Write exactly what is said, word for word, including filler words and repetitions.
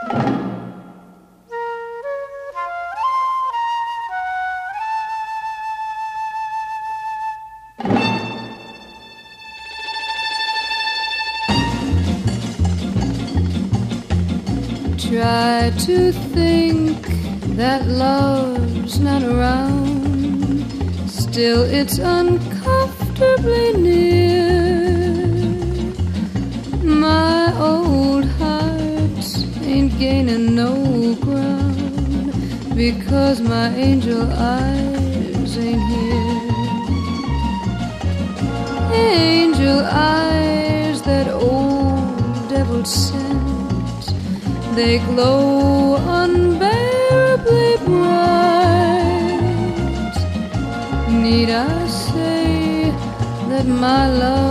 Try to think that love's not around, still it's uncomfortably near. My old heart ain't gaining no ground, because my angel eyes ain't here. Angel eyes that old devil sent, they glow unbearably bright. Need I say that my love